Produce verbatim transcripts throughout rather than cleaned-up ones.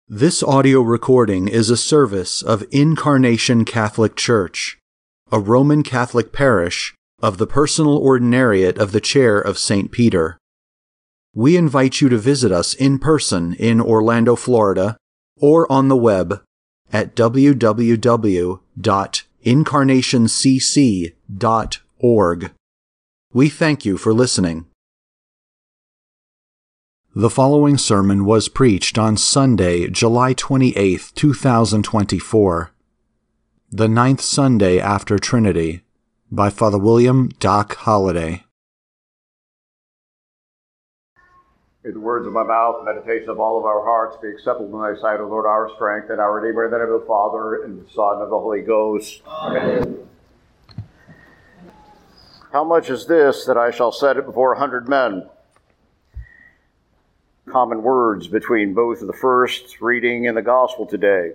This audio recording is a service of Incarnation Catholic Church, a Roman Catholic parish of the Personal Ordinariate of the Chair of Saint Peter. We invite you to visit us in person in Orlando, Florida, or on the web at w w w dot incarnation c c dot org. We thank you for listening. The following sermon was preached on Sunday, July twenty-eighth, two thousand twenty-four, the ninth Sunday after Trinity, by Father William Doc Holliday. May the words of my mouth, the meditation of all of our hearts be acceptable in thy sight, O Lord, our strength, and our Redeemer, in the name of the Father, and the Son, and the Holy Ghost. Amen. How much is this that I shall set it before a hundred men? Common words between both of the first reading and the gospel today.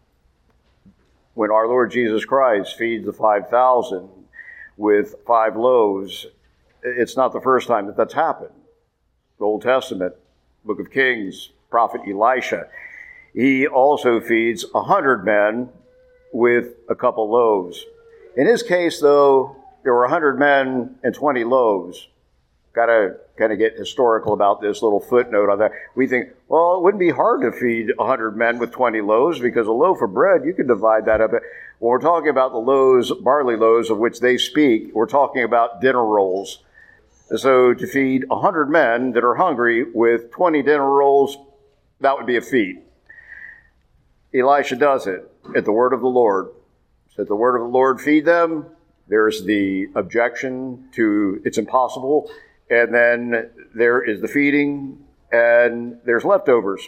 When our Lord Jesus Christ feeds the five thousand with five loaves, it's not the first time that that's happened. The Old Testament, Book of Kings, Prophet Elisha, he also feeds a hundred men with a couple loaves. In his case, though, there were a hundred men and twenty loaves. Got to kind of get historical about this little footnote on that. We think, well, it wouldn't be hard to feed a hundred men with twenty loaves because a loaf of bread, you can divide that up. When we're talking about the loaves, barley loaves of which they speak, we're talking about dinner rolls. So to feed a hundred men that are hungry with twenty dinner rolls, that would be a feat. Elisha does it at the word of the Lord. So at the word of the Lord, feed them. There's the objection to it's impossible. And then there is the feeding, and there's leftovers.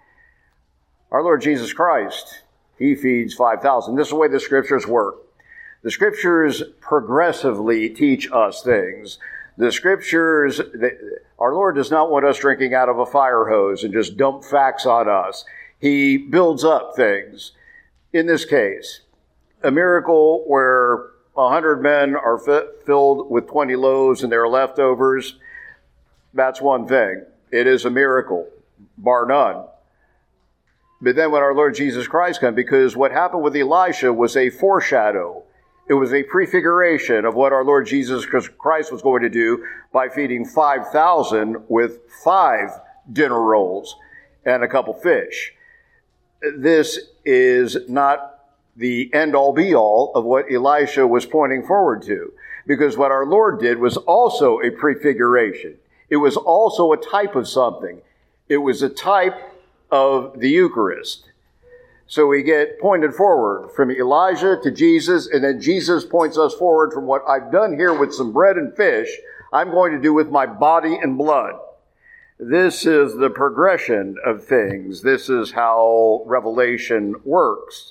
Our Lord Jesus Christ, he feeds five thousand. This is the way the scriptures work. The scriptures progressively teach us things. The scriptures, our Lord does not want us drinking out of a fire hose and just dump facts on us. He builds up things. In this case, a miracle where a hundred men are fi- filled with twenty loaves and there are leftovers, that's one thing. It is a miracle, bar none. But then when our Lord Jesus Christ comes, because what happened with Elisha was a foreshadow. It was a prefiguration of what our Lord Jesus Christ was going to do by feeding five thousand with five dinner rolls and a couple fish. This is not the end-all be-all of what Elisha was pointing forward to. Because what our Lord did was also a prefiguration. It was also a type of something. It was a type of the Eucharist. So we get pointed forward from Elijah to Jesus, and then Jesus points us forward from what I've done here with some bread and fish, I'm going to do with my body and blood. This is the progression of things. This is how Revelation works.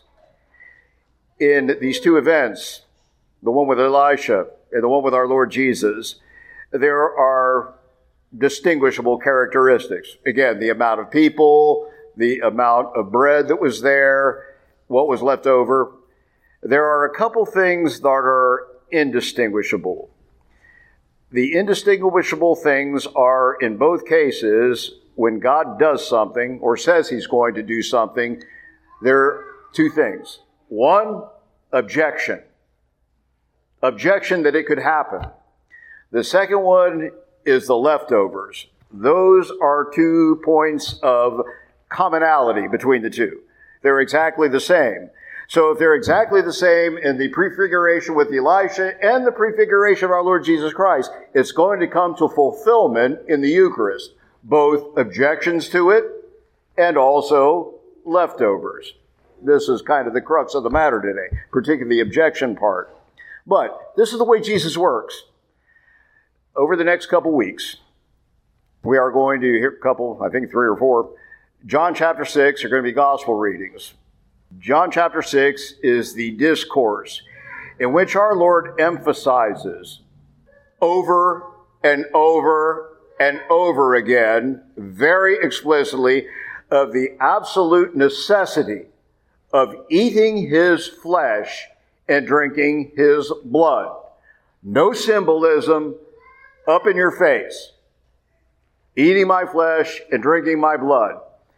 In these two events, the one with Elisha and the one with our Lord Jesus, there are distinguishable characteristics. Again, the amount of people, the amount of bread that was there, what was left over. There are a couple things that are indistinguishable. The indistinguishable things are, in both cases, when God does something or says he's going to do something, there are two things. One, objection. Objection that it could happen. The second one is the leftovers. Those are two points of commonality between the two. They're exactly the same. So if they're exactly the same in the prefiguration with Elisha and the prefiguration of our Lord Jesus Christ, it's going to come to fulfillment in the Eucharist. Both objections to it and also leftovers. This is kind of the crux of the matter today, particularly the objection part. But this is the way Jesus works. Over the next couple weeks, we are going to hear a couple, I think three or four. John chapter six are going to be gospel readings. John chapter six is the discourse in which our Lord emphasizes over and over and over again, very explicitly, of the absolute necessity of eating his flesh and drinking his blood. No symbolism, up in your face. Eating my flesh and drinking my blood.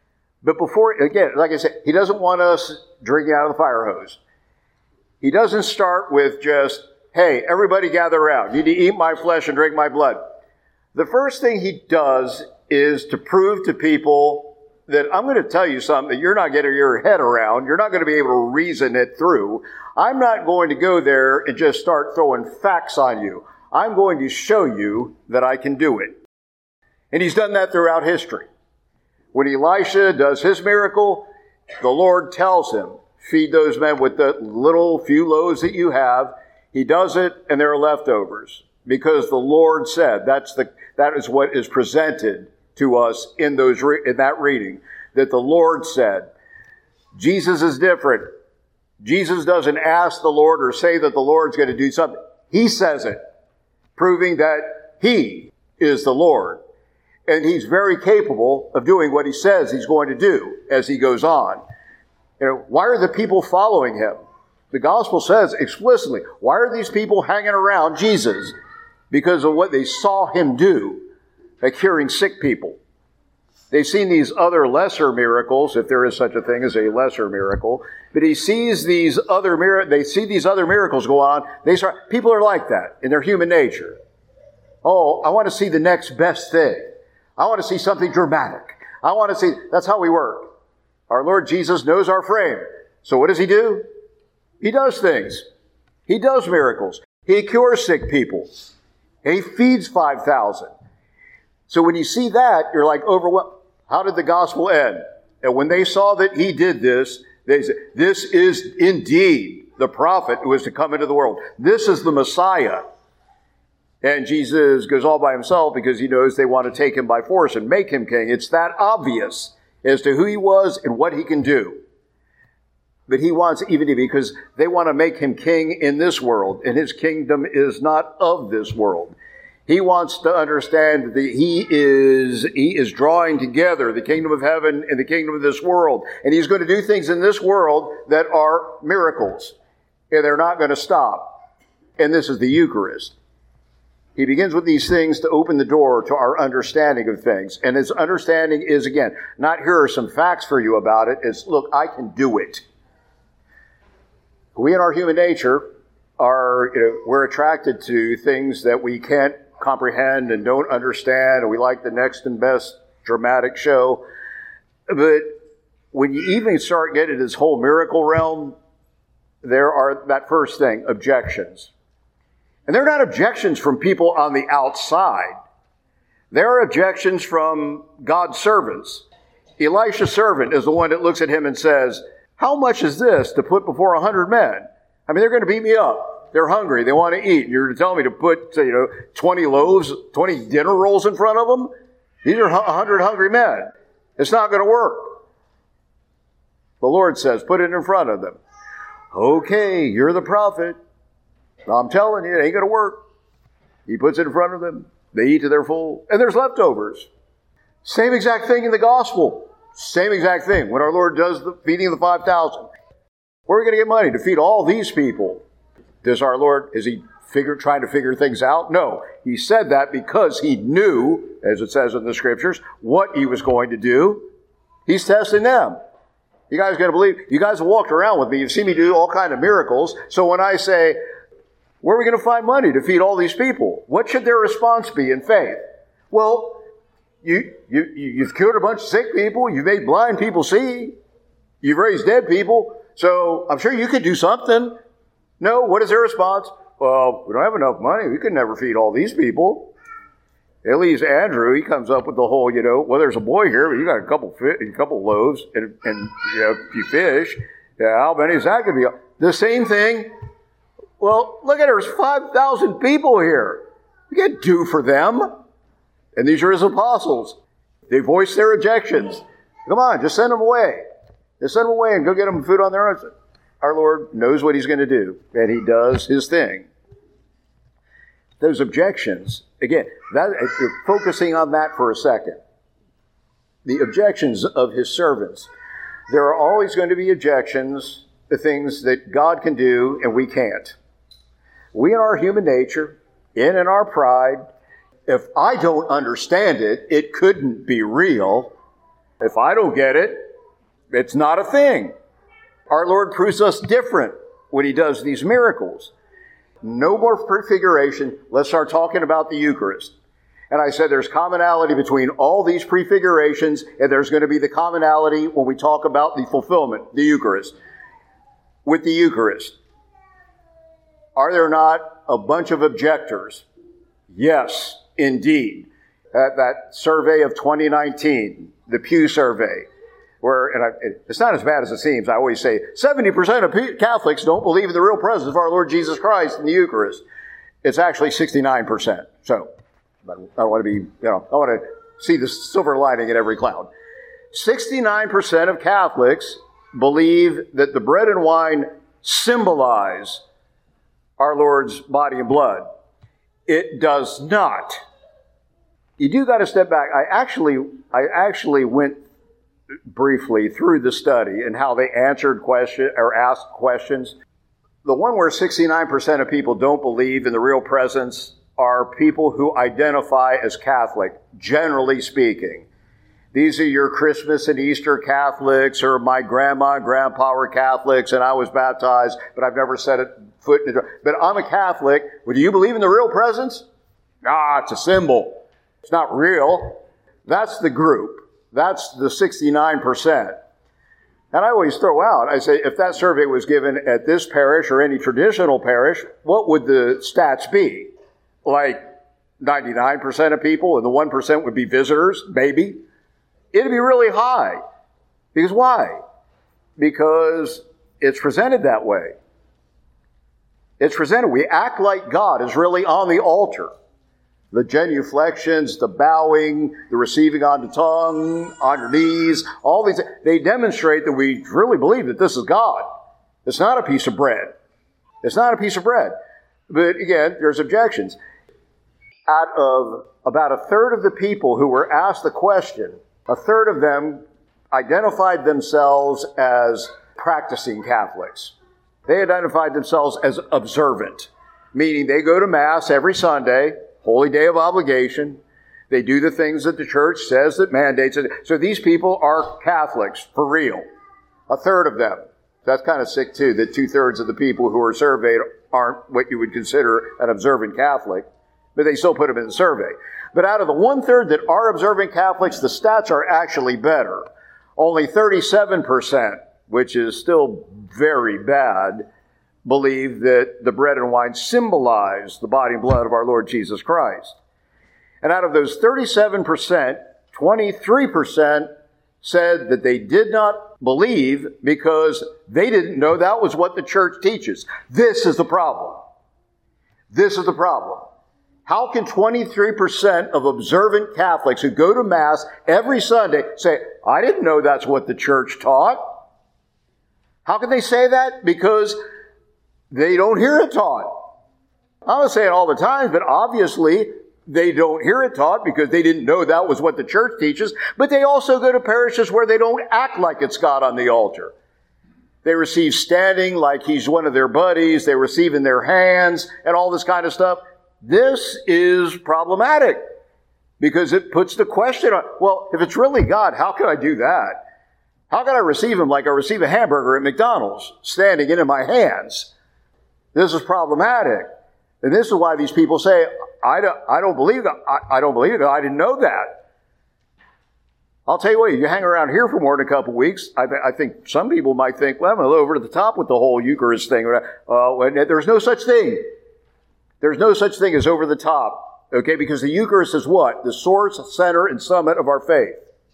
But before, again, like I said, he doesn't want us drinking out of the fire hose. He doesn't start with just, hey, everybody gather around. You need to eat my flesh and drink my blood. The first thing he does is to prove to people that I'm going to tell you something that you're not getting your head around. You're not going to be able to reason it through. I'm not going to go there and just start throwing facts on you. I'm going to show you that I can do it. And he's done that throughout history. When Elisha does his miracle, the Lord tells him, feed those men with the little few loaves that you have. He does it, and there are leftovers. Because the Lord said, that's the, that is what is presented to us in those in that reading, that the Lord said. Jesus is different. Jesus doesn't ask the Lord or say that the Lord's going to do something. He says it, proving that he is the Lord. And he's very capable of doing what he says he's going to do as he goes on. You know, why are the people following him? The gospel says explicitly, why are these people hanging around Jesus? Because of what they saw him do, like curing sick people. They've seen these other lesser miracles, if there is such a thing as a lesser miracle. But he sees these other mir- they see these other miracles go on. They start. People are like that in their human nature. Oh, I want to see the next best thing. I want to see something dramatic. I want to see. That's how we work. Our Lord Jesus knows our frame. So what does he do? He does things. He does miracles. He cures sick people. And he feeds five thousand. So when you see that, you're like overwhelmed. How did the gospel end? And when they saw that he did this, they said, this is indeed the prophet who is to come into the world. This is the Messiah. And Jesus goes all by himself because he knows they want to take him by force and make him king. It's that obvious as to who he was and what he can do. But he wants even to be, because they want to make him king in this world, and his kingdom is not of this world. He wants to understand that he is, he is drawing together the kingdom of heaven and the kingdom of this world. And he's going to do things in this world that are miracles. And they're not going to stop. And this is the Eucharist. He begins with these things to open the door to our understanding of things. And his understanding is, again, not here are some facts for you about it. It's, look, I can do it. We in our human nature are, you know, we're attracted to things that we can't comprehend and don't understand, and we like the next and best dramatic show. But when you even start getting this whole miracle realm, there are that first thing, objections. And they're not objections from people on the outside. There are objections from God's servants. Elisha's servant is the one that looks at him and says, how much is this to put before a hundred men? I mean, they're going to beat me up. They're hungry. They want to eat. You're telling me to put, you know, twenty loaves, twenty dinner rolls in front of them? These are a hundred hungry men. It's not going to work. The Lord says, put it in front of them. Okay, you're the prophet. I'm telling you, it ain't going to work. He puts it in front of them. They eat to their full. And there's leftovers. Same exact thing in the gospel. Same exact thing. When our Lord does the feeding of the five thousand. Where are we going to get money to feed all these people? Does our Lord, is he figure, trying to figure things out? No. He said that because he knew, as it says in the scriptures, what he was going to do. He's testing them. You guys going to believe? You guys have walked around with me. You've seen me do all kinds of miracles. So when I say, where are we going to find money to feed all these people? What should their response be in faith? Well, you, you, you've cured a bunch of sick people. You've made blind people see. You've raised dead people. So I'm sure you could do something. No, what is their response? Well, we don't have enough money. We could never feed all these people. At least Andrew, he comes up with the whole, you know, well, there's a boy here, but you got a couple fi- a couple loaves and, and you know, a few fish. Yeah, how many is that going to be? The same thing. Well, look at it. There's five thousand people here. We can't do for them. And these are his apostles. They voice their objections. Come on, just send them away. Just send them away and go get them food on their own. Our Lord knows what he's going to do, and he does his thing. Those objections, again, that, focusing on that for a second. The objections of his servants. There are always going to be objections to things that God can do and we can't. We in our human nature, in in our pride, if I don't understand it, it couldn't be real. If I don't get it, It's not a thing. Our Lord proves us different when he does these miracles. No more prefiguration. Let's start talking about the Eucharist. And I said there's commonality between all these prefigurations, and there's going to be the commonality when we talk about the fulfillment, the Eucharist. With the Eucharist, are there not a bunch of objectors? Yes, indeed. That, that survey of twenty nineteen, the Pew survey, where, and I, it's not as bad as it seems. I always say seventy percent of Catholics don't believe in the real presence of our Lord Jesus Christ in the Eucharist. It's actually sixty-nine percent. So, I don't want to be, you know, I want to see the silver lining in every cloud. sixty-nine percent of Catholics believe that the bread and wine symbolize our Lord's body and blood. It does not. You do got to step back. I actually, I actually went briefly through the study and how they answered question or asked questions. The one where sixty-nine percent of people don't believe in the real presence are people who identify as Catholic, generally speaking. These are your Christmas and Easter Catholics, or my grandma and grandpa were Catholics and I was baptized, but I've never set a foot in the door. But I'm a Catholic. Well, do you believe in the real presence? Ah, it's a symbol. It's not real. That's the group. That's the sixty-nine percent. And I always throw out, I say, if that survey was given at this parish or any traditional parish, what would the stats be? Like ninety-nine percent of people and the one percent would be visitors, maybe? It'd be really high. Because why? Because it's presented that way. It's presented. We act like God is really on the altar. The genuflections, the bowing, the receiving on the tongue, on your knees, all these, they demonstrate that we really believe that this is God. It's not a piece of bread. It's not a piece of bread. But again, there's objections. Out of about a third of the people who were asked the question, a third of them identified themselves as practicing Catholics. They identified themselves as observant, meaning they go to Mass every Sunday, holy day of obligation. They do the things that the church says that mandates it. So these people are Catholics, for real. A third of them. That's kind of sick too, that two-thirds of the people who are surveyed aren't what you would consider an observant Catholic, but they still put them in the survey. But out of the one-third that are observant Catholics, the stats are actually better. Only thirty-seven percent, which is still very bad, believe that the bread and wine symbolize the body and blood of our Lord Jesus Christ. And out of those thirty-seven percent, twenty-three percent said that they did not believe because they didn't know that was what the church teaches. This is the problem. This is the problem. How can twenty-three percent of observant Catholics who go to Mass every Sunday say, I didn't know that's what the church taught? How can they say that? Because they don't hear it taught. I don't say it all the time, but obviously they don't hear it taught because they didn't know that was what the church teaches. But they also go to parishes where they don't act like it's God on the altar. They receive standing like he's one of their buddies. They receive in their hands and all this kind of stuff. This is problematic because it puts the question on, well, if it's really God, how can I do that? How can I receive him like I receive a hamburger at McDonald's, standing in my hands? This is problematic. And this is why these people say, I don't, I don't believe that. I, I don't believe it. I didn't know that. I'll tell you what, you hang around here for more than a couple of weeks, I, th- I think some people might think, well, I'm a little over to the top with the whole Eucharist thing. Uh, and there's no such thing. There's no such thing as over the top, okay? Because the Eucharist is what? The source, center, and summit of our faith.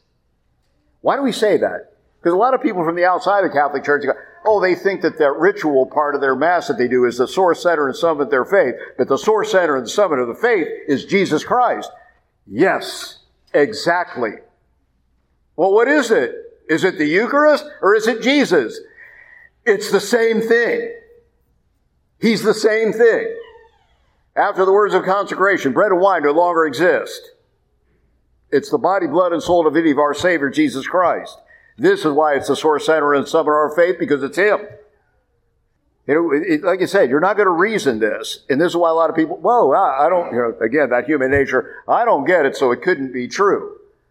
Why do we say that? Because a lot of people from the outside of the Catholic Church go, oh, they think that that ritual part of their Mass that they do is the source, center, and summit of their faith. But the source, center, and summit of the faith is Jesus Christ. Yes, exactly. Well, what is it? Is it the Eucharist or is it Jesus? It's the same thing. He's the same thing. After the words of consecration, bread and wine no longer exist. It's the body, blood, and soul divinity of our Savior, Jesus Christ. This is why it's the source, center, and summit of our faith, because it's Him. You know, it, it, like I said, you're not going to reason this. And this is why a lot of people, whoa, I, I don't, you know, again, that human nature, I don't get it, so it couldn't be true.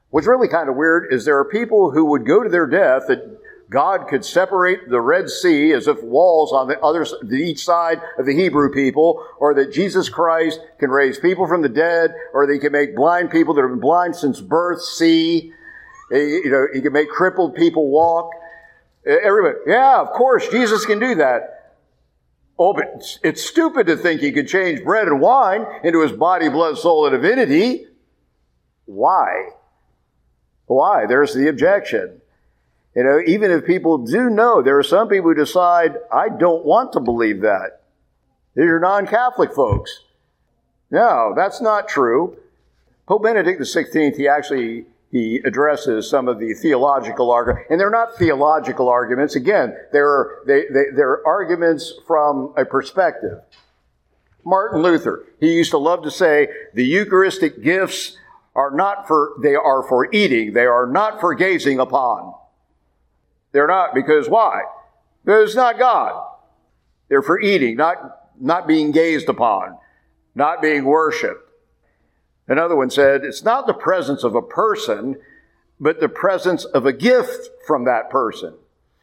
What's really kind of weird is there are people who would go to their death that God could separate the Red Sea as if walls on the other, each side of the Hebrew people, or that Jesus Christ can raise people from the dead, or that he can make blind people that have been blind since birth see. You know, he can make crippled people walk. Everybody, yeah, of course, Jesus can do that. Oh, but it's, it's stupid to think he could change bread and wine into his body, blood, soul, and divinity. Why? Why? There's the objection. You know, even if people do know, there are some people who decide, I don't want to believe that. These are non-Catholic folks. No, that's not true. Pope Benedict the sixteenth, he actually, he addresses some of the theological arguments, and they're not theological arguments. Again, they're, they, they, they're arguments from a perspective. Martin Luther, he used to love to say, the Eucharistic gifts are not for, they are for eating. They are not for gazing upon. They're not, because why? Because it's not God. They're for eating, not, not being gazed upon, not being worshiped. Another one said, it's not the presence of a person, but the presence of a gift from that person.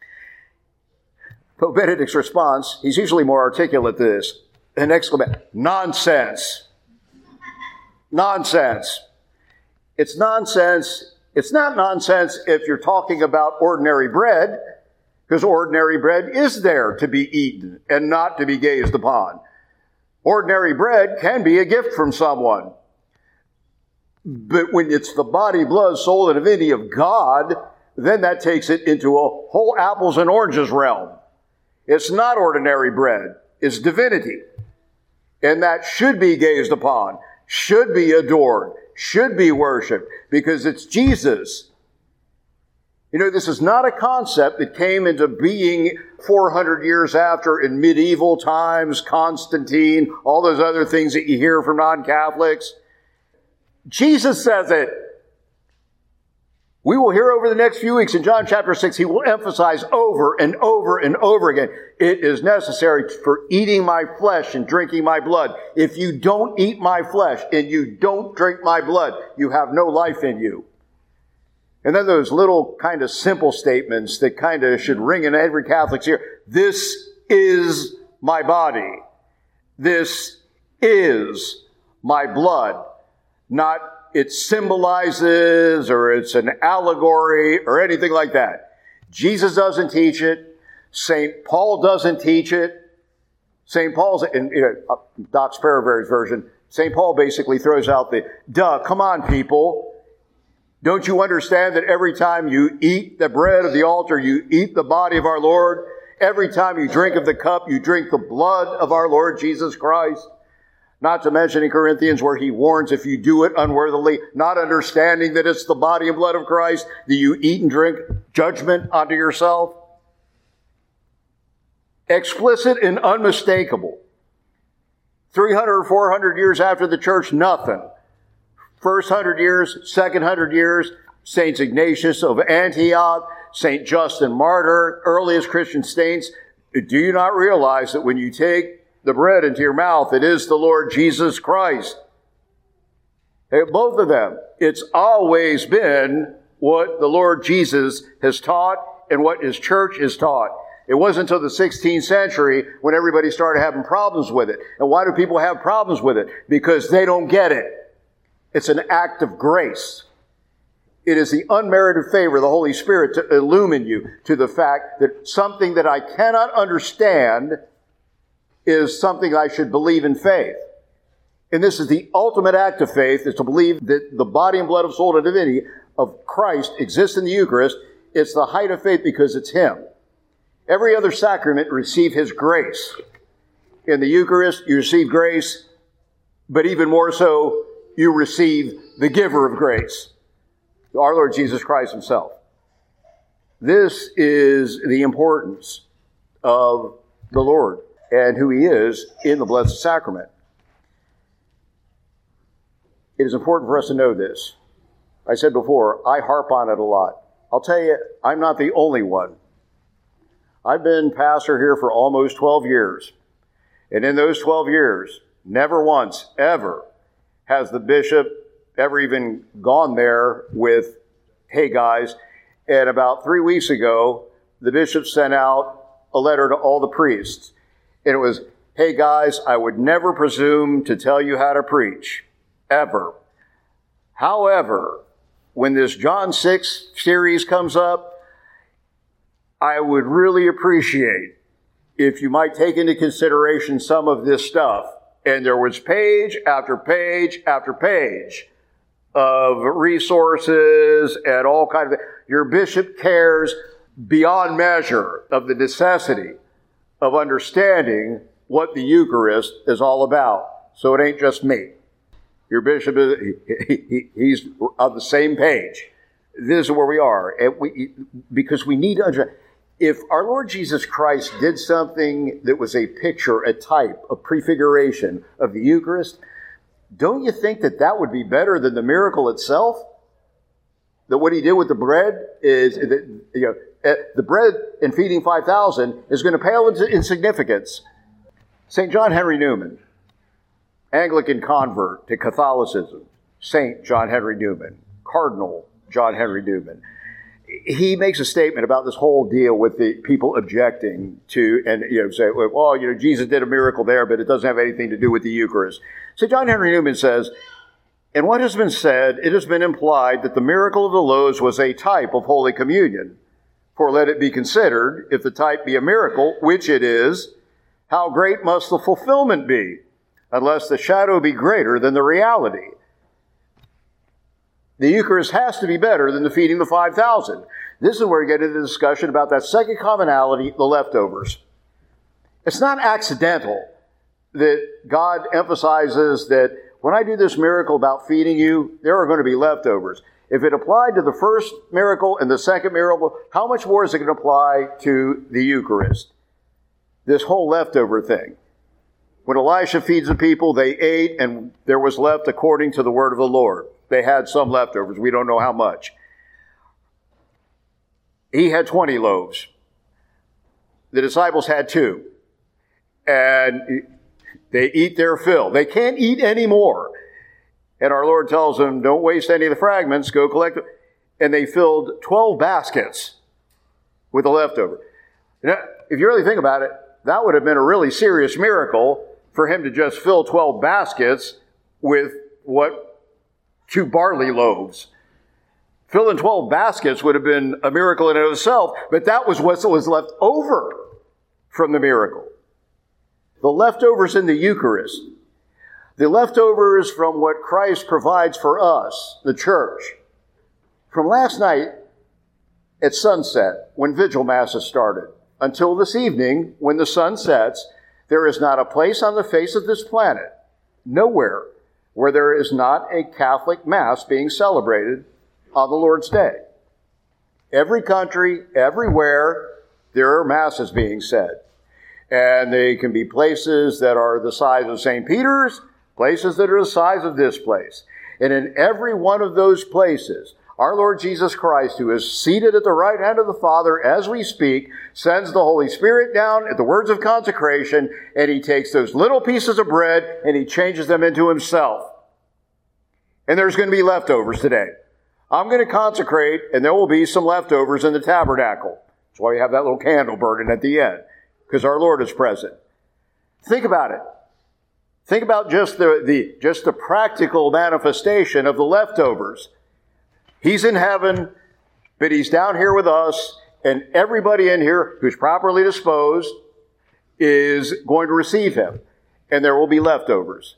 Pope Benedict's response, he's usually more articulate than this, an exclamation, nonsense. Nonsense. It's nonsense. It's not nonsense if you're talking about ordinary bread, because ordinary bread is there to be eaten and not to be gazed upon. Ordinary bread can be a gift from someone. But when it's the body, blood, soul, and divinity of God, then that takes it into a whole apples and oranges realm. It's not ordinary bread. It's divinity. And that should be gazed upon, should be adored, should be worshiped, because it's Jesus. You know, this is not a concept that came into being four hundred years after in medieval times, Constantine, all those other things that you hear from non-Catholics. Jesus says it. We will hear over the next few weeks in John chapter six, he will emphasize over and over and over again, it is necessary for eating my flesh and drinking my blood. If you don't eat my flesh and you don't drink my blood, you have no life in you. And then those little kind of simple statements that kind of should ring in every Catholic's ear. This is my body. This is my blood. Not it symbolizes or it's an allegory or anything like that. Jesus doesn't teach it. Saint Paul doesn't teach it. Saint Paul's, in you know, Doc's Paravery's version, Saint Paul basically throws out the, duh, come on, people. Don't you understand that every time you eat the bread of the altar, you eat the body of our Lord? Every time you drink of the cup, you drink the blood of our Lord Jesus Christ? Not to mention in Corinthians where he warns if you do it unworthily, not understanding that it's the body and blood of Christ, that you eat and drink judgment onto yourself. Explicit and unmistakable. three hundred or four hundred years after the church, nothing. First hundred years, second hundred years, Saint Ignatius of Antioch, Saint Justin Martyr, earliest Christian saints. Do you not realize that when you take the bread into your mouth, it is the Lord Jesus Christ? Both of them. It's always been what the Lord Jesus has taught and what his church has taught. It wasn't until the sixteenth century when everybody started having problems with it. And why do people have problems with it? Because they don't get it. It's an act of grace. It is the unmerited favor of the Holy Spirit to illumine you to the fact that something that I cannot understand is something I should believe in faith. And this is the ultimate act of faith, is to believe that the body and blood of soul and divinity of Christ exists in the Eucharist. It's the height of faith because it's him. Every other sacrament receive his grace. In the Eucharist, you receive grace, but even more so, you receive the giver of grace, our Lord Jesus Christ himself. This is the importance of the Lord and who he is in the Blessed Sacrament. It is important for us to know this. I said before, I harp on it a lot. I'll tell you, I'm not the only one. I've been pastor here for almost twelve years. And in those twelve years, never once, ever, has the bishop ever even gone there with hey guys, and about three weeks ago, the bishop sent out a letter to all the priests. And it was, hey guys, I would never presume to tell you how to preach, ever. However, when this John six series comes up, I would really appreciate if you might take into consideration some of this stuff. And there was page after page after page of resources and all kinds of, your bishop cares beyond measure of the necessity of understanding what the Eucharist is all about. So it ain't just me. Your bishop is, he, he, he's on the same page. This is where we are. And we, because we need to understand, if our Lord Jesus Christ did something that was a picture, a type, a prefiguration of the Eucharist, don't you think that that would be better than the miracle itself? That what he did with the bread is, that, you know, the bread in feeding five thousand is going to pale into insignificance. Saint John Henry Newman, Anglican convert to Catholicism, Saint John Henry Newman, Cardinal John Henry Newman, he makes a statement about this whole deal with the people objecting to, and you know, say, well, you know, Jesus did a miracle there, but it doesn't have anything to do with the Eucharist. So John Henry Newman says, in what has been said, it has been implied that the miracle of the loaves was a type of Holy Communion. For let it be considered, if the type be a miracle, which it is, how great must the fulfillment be, unless the shadow be greater than the reality. The Eucharist has to be better than the feeding the five thousand. This is where we get into the discussion about that second commonality, the leftovers. It's not accidental that God emphasizes that when I do this miracle about feeding you, there are going to be leftovers. If it applied to the first miracle and the second miracle, how much more is it going to apply to the Eucharist? This whole leftover thing. When Elisha feeds the people, they ate and there was left according to the word of the Lord. They had some leftovers. We don't know how much. He had twenty loaves. The disciples had two. And they eat their fill. They can't eat any more. And our Lord tells them, don't waste any of the fragments. Go collect them. And they filled twelve baskets with the leftover. Now, if you really think about it, that would have been a really serious miracle for him to just fill twelve baskets with what? Two barley loaves. Filling twelve baskets would have been a miracle in and of itself, but that was what was left over from the miracle. The leftovers in the Eucharist, the leftovers from what Christ provides for us, the church. From last night at sunset, when Vigil Masses started, until this evening, when the sun sets, there is not a place on the face of this planet, nowhere, where there is not a Catholic Mass being celebrated on the Lord's Day. Every country, everywhere, there are Masses being said. And they can be places that are the size of Saint Peter's, places that are the size of this place. And in every one of those places, our Lord Jesus Christ, who is seated at the right hand of the Father as we speak, sends the Holy Spirit down at the words of consecration, and he takes those little pieces of bread and he changes them into himself. And there's going to be leftovers today. I'm going to consecrate, and there will be some leftovers in the tabernacle. That's why we have that little candle burning at the end, because our Lord is present. Think about it. Think about just the, the, just the practical manifestation of the leftovers. He's in heaven, but he's down here with us, and everybody in here who's properly disposed is going to receive him, and there will be leftovers.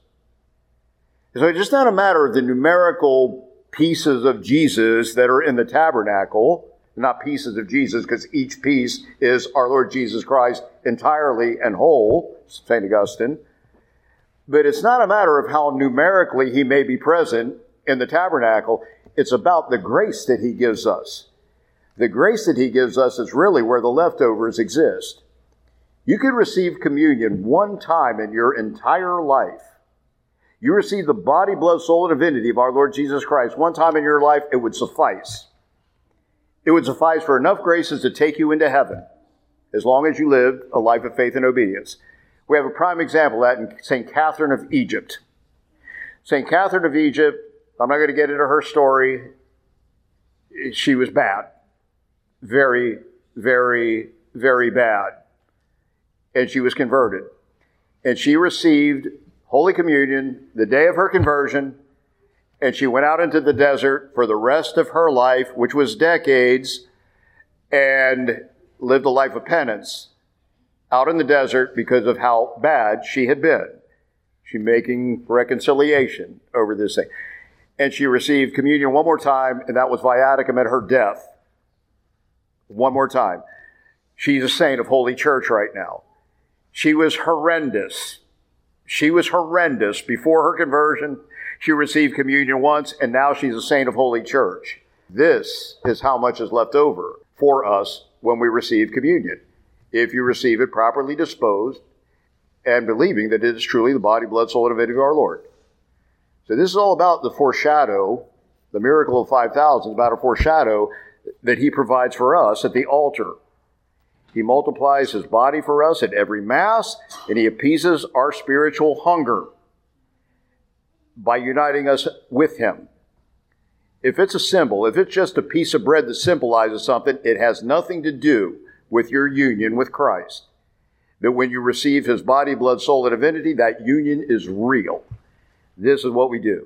So it's just not a matter of the numerical pieces of Jesus that are in the tabernacle, not pieces of Jesus, because each piece is our Lord Jesus Christ entirely and whole, Saint Augustine. But it's not a matter of how numerically he may be present in the tabernacle. It's about the grace that he gives us. The grace that he gives us is really where the leftovers exist. You can receive communion one time in your entire life. You receive the body, blood, soul, and divinity of our Lord Jesus Christ one time in your life, it would suffice. It would suffice for enough graces to take you into heaven, as long as you lived a life of faith and obedience. We have a prime example of that in Saint Catherine of Egypt. Saint Catherine of Egypt, I'm not going to get into her story. she was bad. Very, very, very bad. And she was converted. And she received Holy Communion the day of her conversion, and she went out into the desert for the rest of her life, which was decades, and lived a life of penance out in the desert because of how bad she had been. She's making reconciliation over this thing. And she received communion one more time, and that was viaticum at her death. One more time. She's a saint of Holy Church right now. She was horrendous. She was horrendous before her conversion. She received communion once, and now she's a saint of Holy Church. This is how much is left over for us when we receive communion. If you receive it properly disposed and believing that it is truly the body, blood, soul, and divinity of our Lord. So this is all about the foreshadow, the miracle of five thousand, about a foreshadow that he provides for us at the altar. He multiplies his body for us at every Mass, and he appeases our spiritual hunger by uniting us with him. If it's a symbol, if it's just a piece of bread that symbolizes something, it has nothing to do with your union with Christ. That when you receive his body, blood, soul, and divinity, that union is real. This is what we do.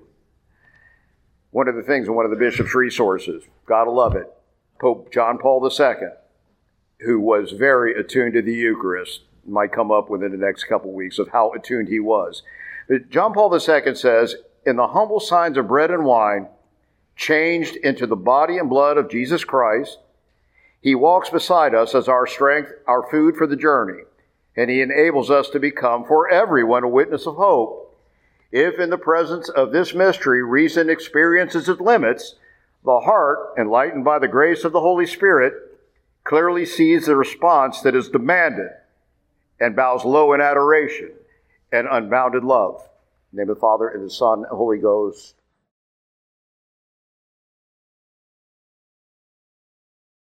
One of the things in one of the bishop's resources, gotta love it, Pope John Paul the Second, who was very attuned to the Eucharist, might come up within the next couple of weeks of how attuned he was. But John Paul the Second says, in the humble signs of bread and wine, changed into the body and blood of Jesus Christ, he walks beside us as our strength, our food for the journey, and he enables us to become for everyone a witness of hope. If in the presence of this mystery reason experiences its limits, the heart, enlightened by the grace of the Holy Spirit, clearly sees the response that is demanded and bows low in adoration and unbounded love. In the name of the Father, and the Son, and the Holy Ghost.